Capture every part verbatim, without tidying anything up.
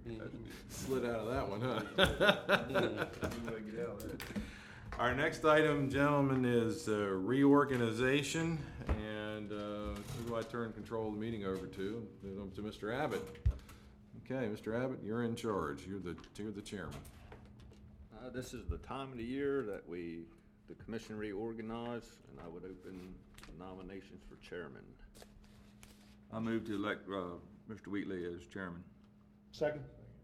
Slid out of that one, huh? Our next item, gentlemen, is uh, reorganization, and uh, who do I turn control of the meeting over to? To Mister Abbott. Okay, Mister Abbott, you're in charge. You're the you're the chairman. Uh, this is the time of the year that we, the commission reorganize, and I would open nominations for chairman. I move to elect uh, Mister Wheatley as chairman. Second.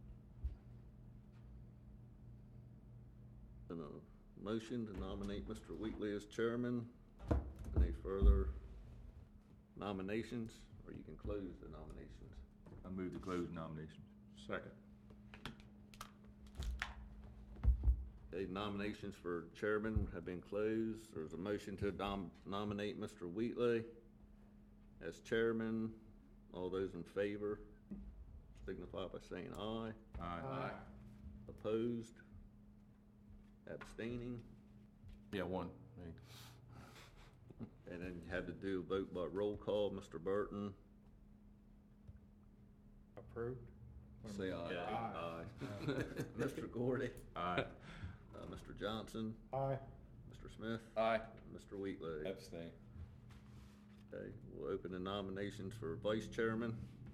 And a motion to nominate Mister Wheatley as chairman. Any further nominations, or you can close the nominations? I move to close nominations. Second. Okay, nominations for chairman have been closed. There's a motion to nom- nominate Mister Wheatley as chairman. All those in favor signify by saying aye. Aye. Opposed? Abstaining? Yeah, one. And then you had to do a vote by roll call. Mister Burton? Approved. Say aye. Aye. Mister Gordy? Aye. Uh, Mister Johnson? Aye. Mister Smith? Aye. And Mister Wheatley? Abstain. Okay, we'll open the nominations for vice chairman.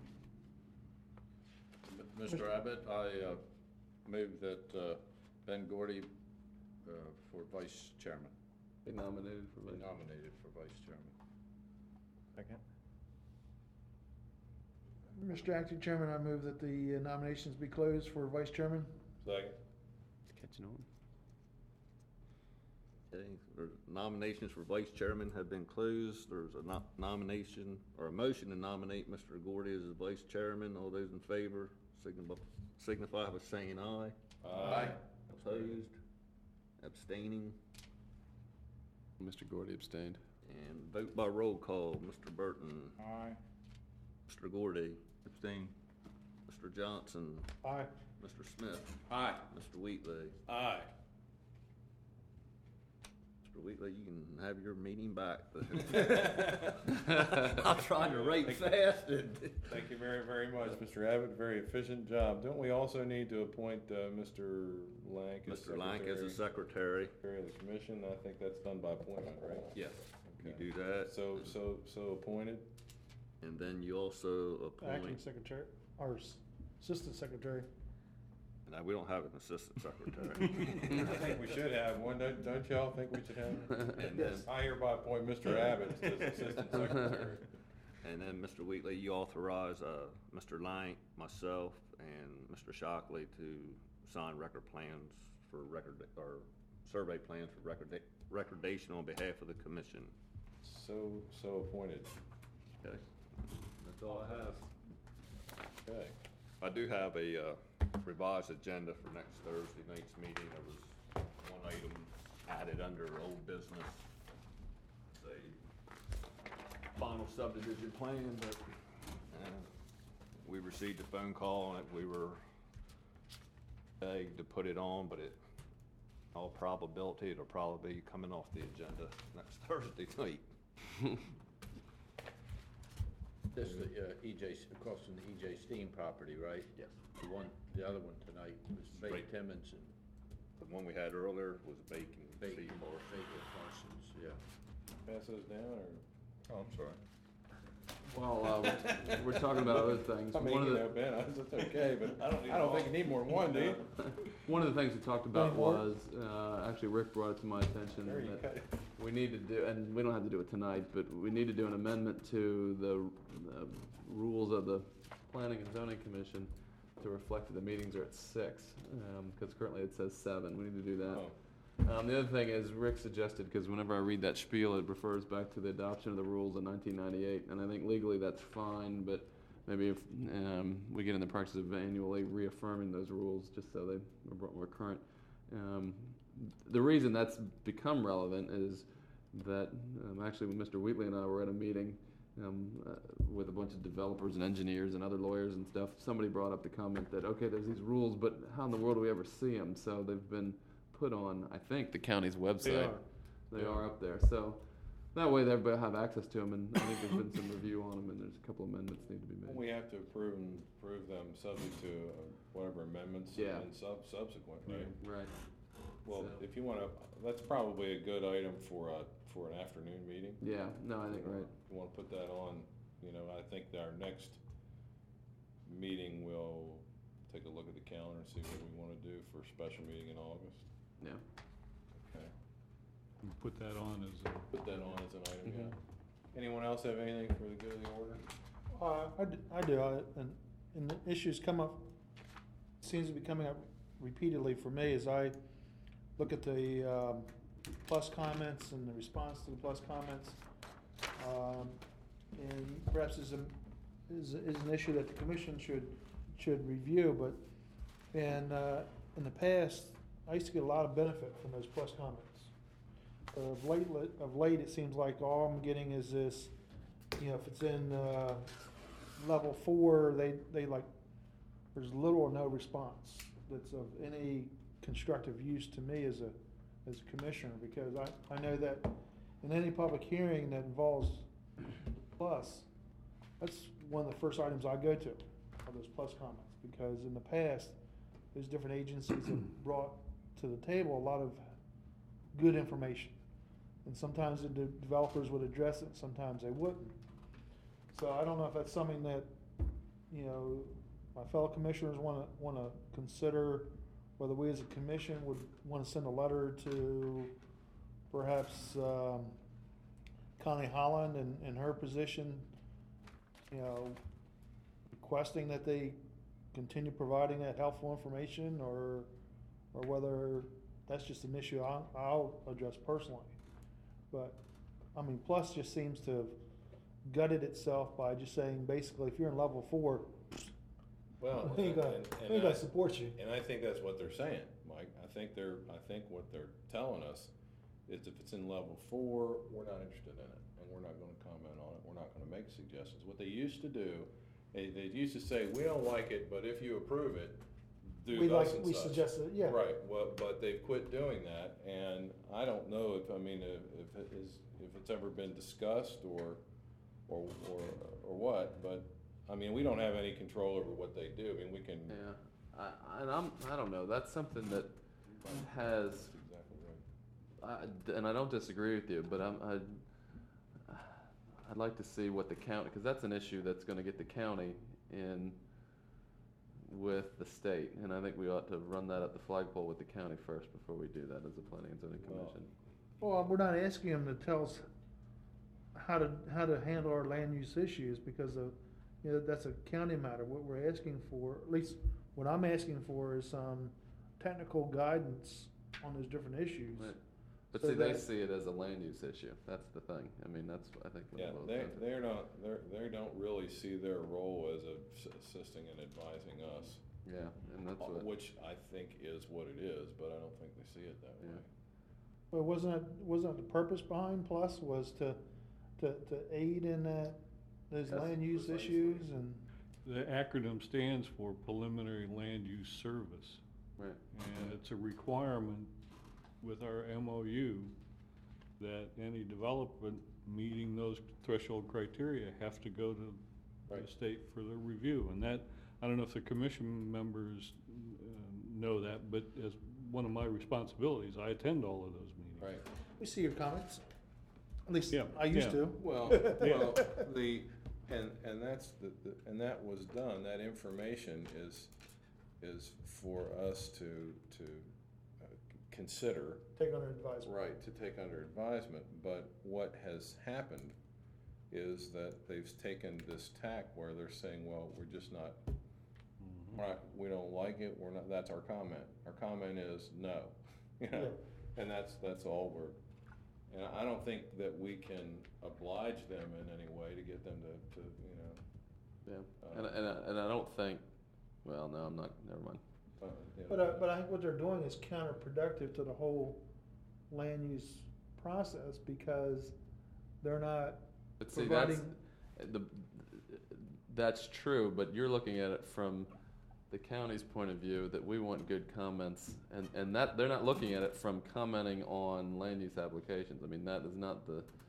Mister Abbott, I uh, move that uh, Ben Gordy uh, for vice chairman. Be nominated for Be vice. nominated for vice chairman. Second. Mister Acting Chairman, I move that the nominations be closed for vice chairman. Second. Catching on. Okay, there's nominations for vice chairman have been closed. There's a no- nomination or a motion to nominate Mister Gordy as the vice chairman. All those in favor signify, signify by saying aye. Aye. Opposed? Abstaining? Mister Gordy abstained. And vote by roll call. Mister Burton? Aye. Mister Gordy? Abstain. Mister Johnson? Aye. Mister Smith? Aye. Mister Wheatley? Aye. Mister Wheatley, you can have your meeting back. I'm trying to write fast. Thank you very, very much, Mister Abbott. Very efficient job. Don't we also need to appoint uh, Mister Lank as Mister Lank as the secretary. secretary of the commission? I think that's done by appointment, right? Yes, you Okay. do that. So, so, so appointed? And then you also Acting appoint, secretary, or s- assistant secretary. now, we don't have an assistant secretary. I think we should have one, don't, don't y'all think we should have? And then, I hereby appoint Mister Abbott as assistant secretary. and then, Mister Wheatley, you authorize, uh, Mister Lank, myself, and Mister Shockley to sign record plans for record, or survey plans for record, recordation on behalf of the commission. So, so appointed. Okay, that's all I have. Okay. I do have a uh, revised agenda for next Thursday night's meeting. There was one item added under old business. It's a final subdivision plan, but uh, we received a phone call and we were begged to put it on, but it, all probability, it'll probably be coming off the agenda next Thursday night. This is the uh, E J, across from the E J Steen property, right? Yes. The one, the other one tonight was Bacon Right. Timmons and The one we had earlier was Bacon. Bacon, Seahorse. Bacon Parsons, yeah. Pass those down, or? Oh, I'm sorry. Well, uh, we're, we're talking about other things. I mean, One of you the, know, Ben, it's okay, but I don't, I don't think you need more than one, do you? one of the things we talked about Any more? was, uh, actually Rick brought it to my attention There you that go. we need to do, and we don't have to do it tonight, but we need to do an amendment to the uh, rules of the Planning and Zoning Commission to reflect that the meetings are at six, because currently it says seven. We need to do that. Oh. Um, the other thing is Rick suggested, because whenever I read that spiel, it refers back to the adoption of the rules in nineteen ninety-eight, and I think legally that's fine, but maybe if um, we get in the practice of annually reaffirming those rules, just so they are brought more current. Um, the reason that's become relevant is that um, actually when Mister Wheatley and I were at a meeting um, uh, with a bunch of developers and engineers and other lawyers and stuff, somebody brought up the comment that, okay, there's these rules, but how in the world do we ever see them? So they've been put on, I think, the county's website. They are. They Yeah. are up there. So That way everybody will have access to them, and I think there's been some review on them, and there's a couple amendments need to be made. We have to approve and approve them subject to uh, whatever amendments Yeah. and sub, subsequent, right? Right. Well, So- if you wanna, that's probably a good item for a, for an afternoon meeting. Yeah, no, I think right. You wanna put that on, you know, I think that our next meeting, we'll take a look at the calendar and see what we wanna do for a special meeting in August. Yeah. Okay, Put that on as a, put that on as an item, Mhm. yeah. Anyone else have anything for the good of the order? Uh, I, d- I do, I- and, and the issues come up, seems to be coming up repeatedly for me as I look at the, um, plus comments and the response to the plus comments. Um, and perhaps is a, is, is an issue that the commission should, should review, but, and, uh, in the past, I used to get a lot of benefit from those plus comments. Of late, of late, it seems like all I'm getting is this, you know, if it's in, uh, level four, they, they like, there's little or no response that's of any constructive use to me as a, as a commissioner, because I, I know that in any public hearing that involves plus, that's one of the first items I go to, are those plus comments, because in the past, those different agencies have brought to the table a lot of good information. And sometimes the de- developers would address it, sometimes they wouldn't. So I don't know if that's something that, you know, my fellow commissioners wanna, wanna consider, whether we as a commission would wanna send a letter to perhaps, um, Connie Holland and, and her position, you know, requesting that they continue providing that helpful information, or, or whether that's just an issue I'll, I'll address personally. But, I mean, Plus just seems to have gutted itself by just saying, basically, if you're in level four, Well, we ain't gonna, and- and we ain't gonna I- support you. And I think that's what they're saying, Mike. I think they're, I think what they're telling us is if it's in level four, we're not interested in it, and we're not gonna comment on it, we're not gonna make suggestions. What they used to do, they, they used to say, we don't like it, but if you approve it, do We like, thus and we such. suggested, yeah. Right, well, but they've quit doing that, and I don't know if, I mean, if, if it is, if it's ever been discussed or, or, or, or what, but, I mean, we don't have any control over what they do. I mean, we can. Yeah. I, and I'm, I don't know, that's something that has, That's exactly right. I, and I don't disagree with you, but I'm, I, I'd like to see what the county, because that's an issue that's going to get the county in with the state, and I think we ought to run that up the flagpole with the county first before we do that as a planning and zoning Well, commission. Well, we're not asking them to tell us how to, how to handle our land use issues, because of, you know, that's a county matter. What we're asking for, at least what I'm asking for, is some technical guidance on those different issues. Right. But So see, they that- see it as a land use issue. That's the thing. I mean, that's, I think. what Yeah, it boils they, down to. they're not, they're, they don't really see their role as a- assisting and advising us, Yeah, and that's uh, what, which I think is what it is, but I don't think they see it that Yeah. way. But wasn't it, wasn't it the purpose behind Plus was to, to, to aid in that, those That's land use precisely. issues and? the acronym stands for Preliminary Land Use Service. right. And it's a requirement with our M O U that any development meeting those threshold criteria have to go to Right. the state for the review. And that, I don't know if the commission members uh, know that, but as one of my responsibilities, I attend all of those meetings. Right. We see your comments, at least Yeah, I used yeah. to. Well, well, the, and, and that's the, the, and that was done, that information is, is for us to, to uh, consider. Take under advisement. Right, to take under advisement, but what has happened is that they've taken this tack where they're saying, well, we're just not, Mhm. we're not, we don't like it, we're not, that's our comment. Our comment is no, you know, and that's, that's all we're, and I don't think that we can oblige them in any way to get them to, to, you know, Yeah, Uh, and, and, I- and I don't think, well, no, I'm not, never mind. uh, you know. But, uh, but I think what they're doing is counterproductive to the whole land use process, because they're not But see, that's, providing, the, that's true, but you're looking at it from the county's point of view, that we want good comments, and, and that, they're not looking at it from commenting on land use applications. I mean, that is not the,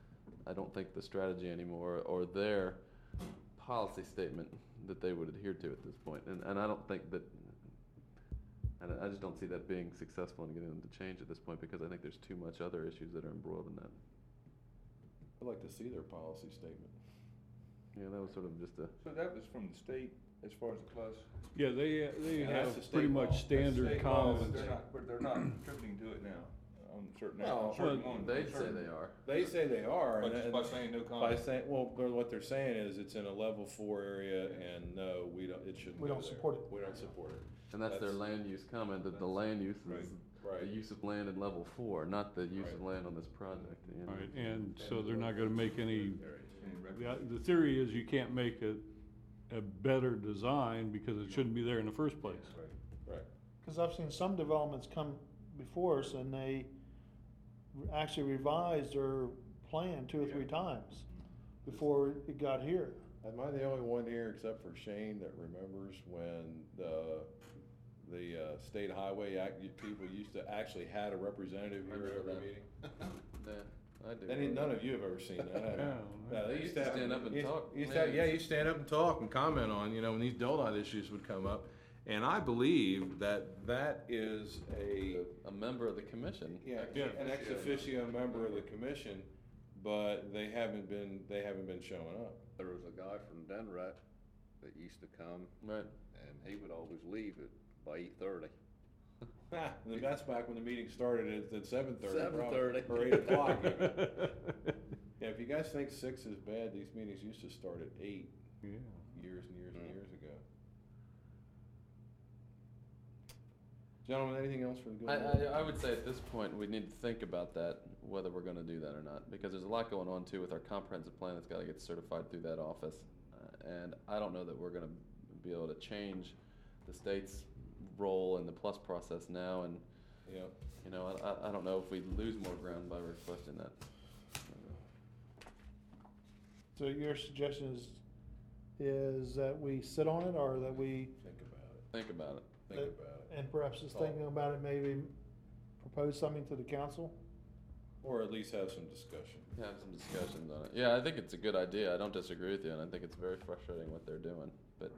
I don't think the strategy anymore or their policy statement that they would adhere to at this point. And, and I don't think that, and I just don't see that being successful in getting them to change at this point because I think there's too much other issues that are embroiled in that. I'd like to see their policy statement. Yeah, that was sort of just a, So that was from the state as far as the plus? Yeah, they, they Yeah, that's have the state pretty law. much That's standard State law, but comments. they're not, but they're not contributing to it now, on certain, No, on certain well, ones. they on say certain- they are. They say they are. But and- just and- by saying no By comment. saying, well, but what they're saying is it's in a level four area and no, we don't, it shouldn't We go don't there. support it. We don't support it. And that's their That's- land use comment, that the land use is Right. the use of land in level four, not the use of Right. land on this project. you know. Right, and so they're not gonna make any, Any rec- the, the theory is you can't make a, a better design because it shouldn't be there in the first place. Right. Cause I've seen some developments come before us and they re- actually revised their plan two or three times before it got here. Am I the only one here except for Shane that remembers when the, the, uh, state highway act, you- people used to actually had a representative here at Remember every that. meeting? Yeah, I do. Any, none of you have ever seen that, have you? Yeah. No, they They used to have. stand up and used- talk. used to have- Yeah. Yeah, you stand up and talk and comment on, you know, when these DOLAT issues would come up. And I believe that that is a, A member of the commission. yeah, Yeah. an ex officio member of the commission, but they haven't been, they haven't been showing up. There was a guy from Denrat that used to come, Right. and he would always leave at, by eight thirty. And that's back when the meeting started at, at seven thirty. seven thirty. Or eight o'clock even. Yeah, if you guys think six is bad, these meetings used to start at eight Yeah. years and years and Mm. years ago. Gentlemen, anything else for the good? I, of the I, I would say at this point, we need to think about that, whether we're gonna do that or not, because there's a lot going on too with our comprehensive plan that's gotta get certified through that office. Uh, And I don't know that we're gonna be able to change the state's role in the plus process now, and, Yeah. you know, I, I, I don't know if we lose more ground by requesting that. So your suggestion is, is that we sit on it or that we, Think about it. Think about it. Think Uh, about it. and perhaps just Oh. thinking about it, maybe propose something to the council? Or at least have some discussion. Have some discussions on it. Yeah, I think it's a good idea. I don't disagree with you, and I think it's very frustrating what they're doing, but.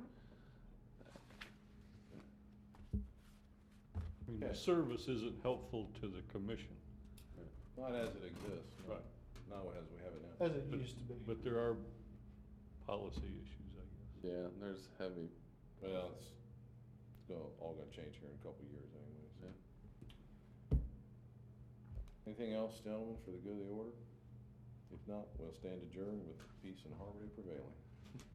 I mean, Okay. the service isn't helpful to the commission, Not as it exists. no. Right. Not as we have it now. As it But- used to be. but there are policy issues, I guess. Yeah, there's heavy, Well, it's, it's gonna, all gonna change here in a couple of years anyways. yeah. Anything else, gentlemen, for the good of the order? If not, we'll stand adjourned with peace and harmony prevailing.